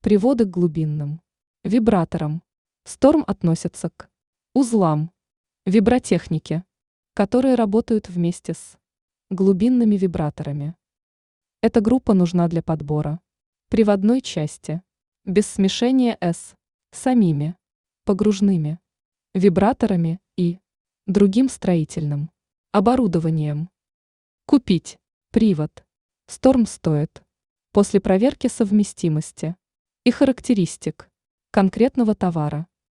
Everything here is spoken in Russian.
Приводы к глубинным вибраторам. Storm относятся к узлам вибротехники, которые работают вместе с глубинными вибраторами. Эта группа нужна для подбора приводной части без смешения с самими погружными вибраторами и другим строительным оборудованием. Купить привод Storm стоит после проверки совместимости и характеристик конкретного товара.